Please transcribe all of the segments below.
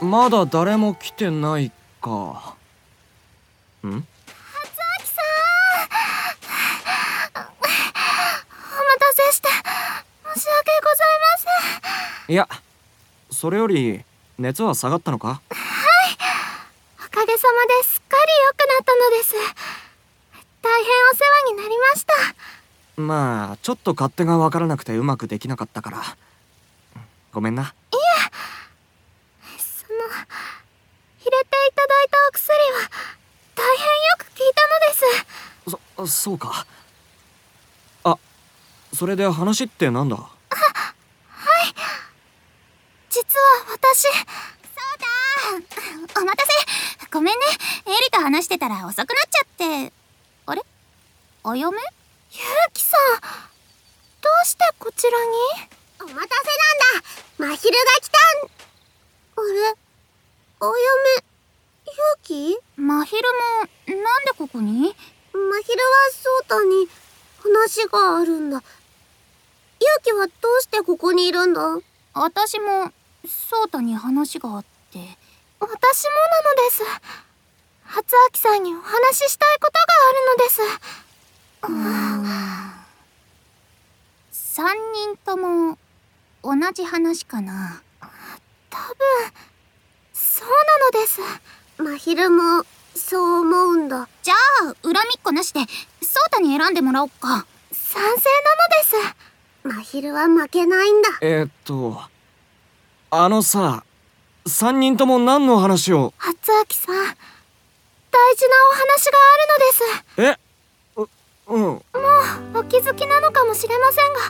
まだ誰も来てないか。ん？ 初秋さん、お待たせして申し訳ございません。 いや、それより熱は下がったのか？ はい、おかげさまですっかり良くなったのです。大変お世話になりました。 まあちょっと勝手が分からなくてうまくできなかったからごめんな。 いえ、入れていただいたお薬は大変よく効いたのです。 そうか。あ、それで話ってなんだ？ はい、実は私。そうだ、お待たせ。ごめんね、エリと話してたら遅くなっちゃって。あれ、お嫁？ゆうきさん、どうしてこちらに？お待たせなんだ、まひるが来たん。あれ、お嫁、ゆうき？まひるもなんでここに？まひるはそうたに話があるんだ。ゆうきはどうしてここにいるんだ？私もそうたに話があって。私もなのです。初秋さんにお話ししたいことがあるのです。3人とも同じ話かな。多分そうなのです。まひるもそう思うんだ。じゃあ恨みっこなしでそうたに選んでもらおっか。賛成なのです。まひるは負けないんだ。 さ、3人とも何の話を？ 初秋さん、大事なお話があるのです。 うん。 もうお気づきなのかもしれませんが、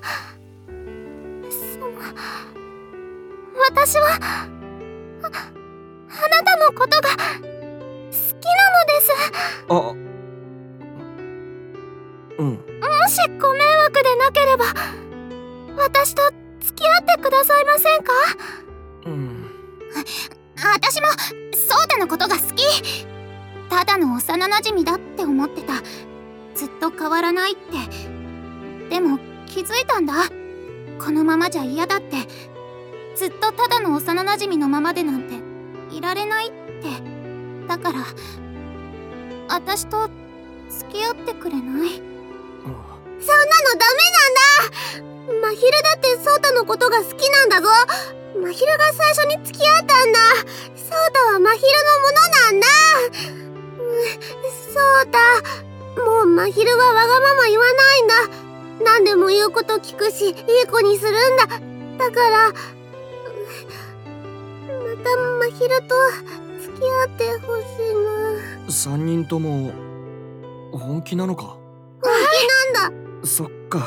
私はあなたのことが好きなのです。 あ、うん。 もしご迷惑でなければ私と付き合ってくださいませんか？ うん。 私もそうたのことが好き。ただの幼馴染だって思ってた。ずっと変わらないって。でも気づいたんだ。このままじゃ嫌だって。ずっとただの幼馴染のままでなんていられないって。だから私と付き合ってくれない？そんなのダメなんだ。まひるだってそうたのことが好きなんだぞ。まひるが最初に付き合ったんだ。そうたはまひるのものなんだ。そうた、もうまひるはわがまま言わないんだ。何でも言うこと聞くし、いい子にするんだ。だからまたまひると付き合ってほしいな。 3人とも本気なのか？ 本気なんだ。 そっか。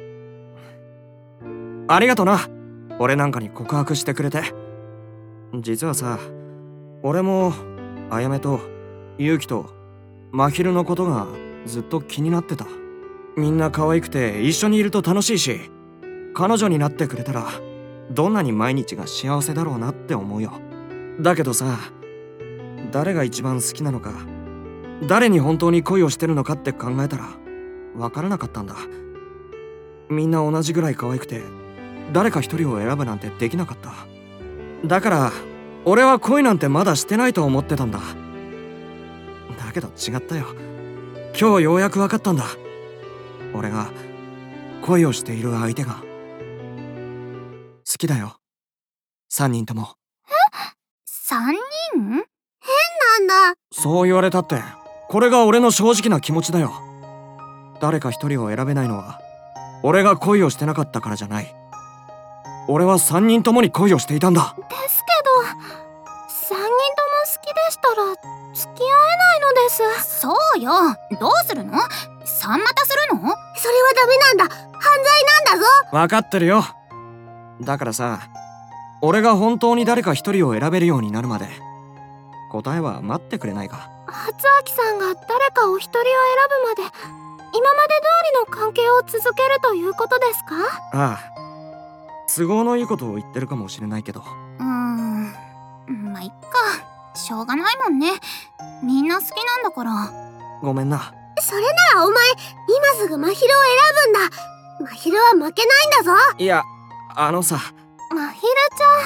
ありがとな、俺なんかに告白してくれて。実はさ、俺もあやめとゆうきとまひるのことがずっと気になってた。みんな可愛くて一緒にいると楽しいし、彼女になってくれたらどんなに毎日が幸せだろうなって思うよ。だけどさ、誰が一番好きなのか、誰に本当に恋をしてるのかって考えたら分からなかったんだ。みんな同じぐらい可愛くて誰か一人を選ぶなんてできなかった。だから俺は恋なんてまだしてないと思ってたんだ。だけど違ったよ。今日ようやく分かったんだ。俺が恋をしている相手が好きだよ。3人とも。 3人？変なんだ。 そう言われたって、これが俺の正直な気持ちだよ。誰か一人を選べないのは俺が恋をしてなかったからじゃない。俺は3人ともに恋をしていたんだ。 ですけど、3人とも好きでしたら付き合えないのです。そうよ、どうするの？3股するの？それはダメなんだ。犯罪なんだぞ。 分かってるよ。だからさ、俺が本当に誰か一人を選べるようになるまで答えは待ってくれないか？ 初秋さんが誰かお一人を選ぶまで今まで通りの関係を続けるということですか？ ああ、都合のいいことを言ってるかもしれないけど。 まあいっか、しょうがないもんね。みんな好きなんだから。ごめんな。それならお前今すぐまひるを選ぶんだ。まひるは負けないんだぞ。 いや、さ、 まひるちゃん、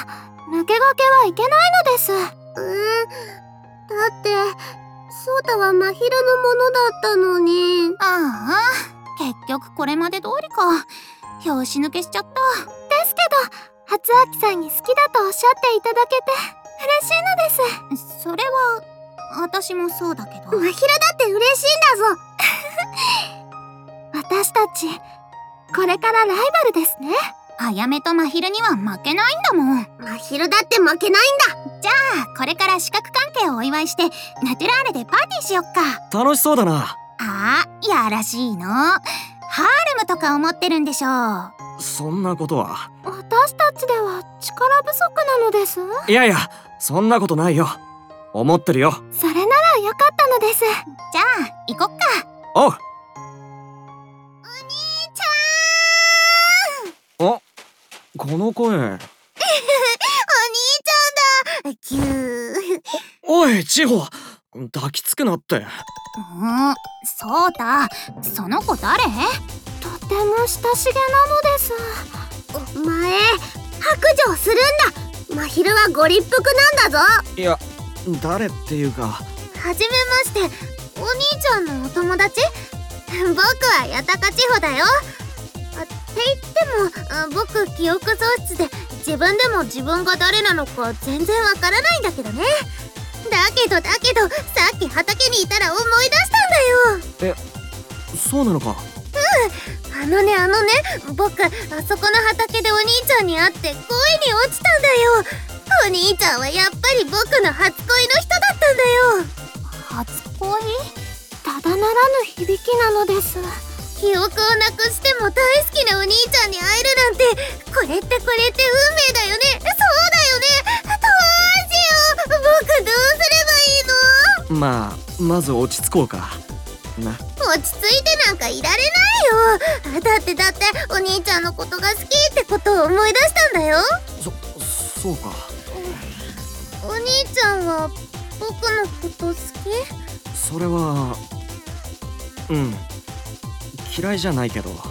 抜け駆けはいけないのです。だってソータは真昼のものだったのに。ああ、結局これまで通りか。拍子抜けしちゃった。ですけど初秋さんに好きだとおっしゃっていただけて嬉しいのです。それは私もそうだけど。真昼だって嬉しいんだぞ。私たちこれからライバルですね。あやめと真昼には負けないんだもん。真昼だって負けないんだ。じゃあこれから四角関係をお祝いしてナチュラーレでパーティーしよっか。 楽しそうだな。 ああ、やらしいの。ハーレムとか思ってるんでしょう。 そんなことは。 私たちでは力不足なのです。 いやいや、そんなことないよ。思ってるよ。 それならよかったのです。じゃあ行こっか。 おう。 お兄ちゃん。 あ、この声。 お兄ちゃんだ。キュー。 おい、千穂、抱きつくなって。 そうだ、その子誰？とても親しげなのです。お前、白状するんだ。真昼はご立腹なんだぞ。 いや、誰っていうか。 はじめまして、お兄ちゃんのお友達？僕は八高千穂だよ。って言っても、僕記憶喪失で自分でも自分が誰なのか全然わからないんだけどね。だけどさっき畑にいたら思い出したんだよ。 そうなのか。 あのね、僕あそこの畑でお兄ちゃんに会って恋に落ちたんだよ。お兄ちゃんはやっぱり僕の初恋の人だったんだよ。初恋？ただならぬ響きなのです。記憶をなくしても大好きなお兄ちゃんに会えるなんて、これって運命だよね。そうだよね。どうしよう、僕どうすればいいの？ まあ、まず落ち着こうかな。 落ち着いてなんかいられないよ。だってお兄ちゃんのことが好きってことを思い出したんだよ。 そうか。 お兄ちゃんは僕のこと好き？ それは嫌いじゃないけど。 本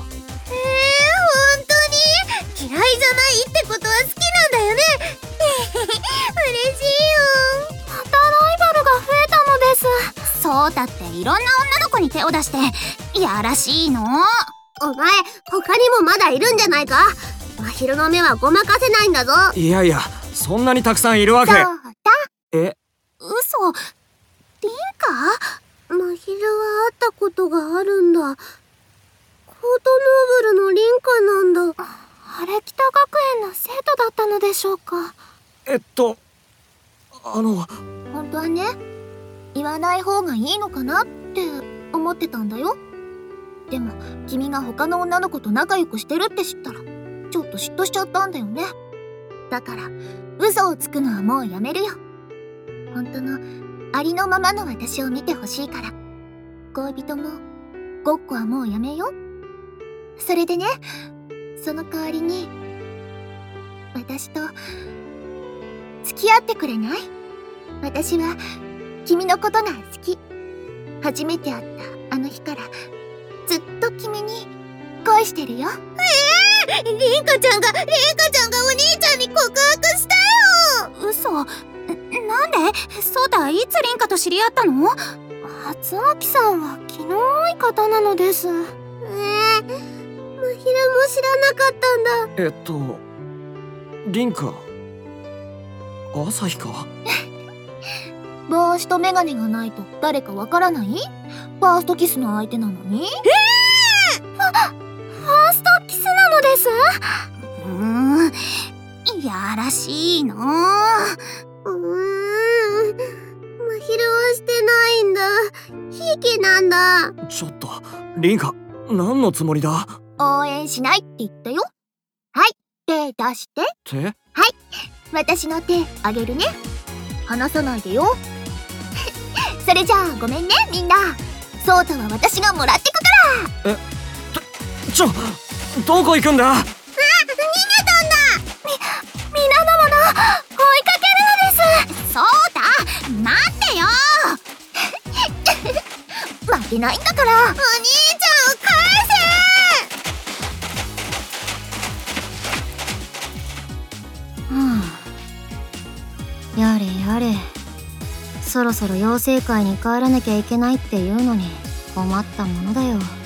当に嫌いじゃないってことは好きなんだよね。嬉しいよ。またライバルが増えたのです。そうだっていろんな女の子に手を出してやらしいの。お前他にもまだいるんじゃないか。真昼の目はごまかせないんだぞ。 いやいや、そんなにたくさんいるわけ。 そうだ。嘘。リンカ？真昼は会ったことがあるんだ。コートノーブルのリンカなんだ。あれ北学園の生徒だったのでしょうか。本当はね、言わない方がいいのかなって思ってたんだよ。でも君が他の女の子と仲良くしてるって知ったらちょっと嫉妬しちゃったんだよね。だから嘘をつくのはもうやめるよ。本当のありのままの私を見てほしいから。恋人もごっこはもうやめよう。それでね、その代わりに私と付き合ってくれない？私は君のことが好き。初めて会ったあの日からずっと君に恋してるよ。リンカちゃんがお兄ちゃんに告白したよ。嘘。なんで？そうだ、いつリンカと知り合ったの？初秋さんは気の多い方なのです。真昼も知らなかったんだ。 リンカ、朝日か？ 帽子とメガネがないと誰かわからない？ファーストキスの相手なのに？ファーストキスなのです。やらしいの。真昼はしてないんだ。ひいきなんだ。 ちょっと、リンカ、何のつもりだ？ 応援しないって言ったよ。はい、手出して。 手？ はい、私の手あげるね。離さないでよ。それじゃあごめんね、みんな。ソータは私がもらってくから。 どこ行くんだ？ 逃げたんだ。皆の者、追いかけるのです。そうだ、待ってよ。負けないんだから。お兄ちゃんを返せ。 そろそろ妖精界に帰らなきゃいけないっていうのに困ったものだよ。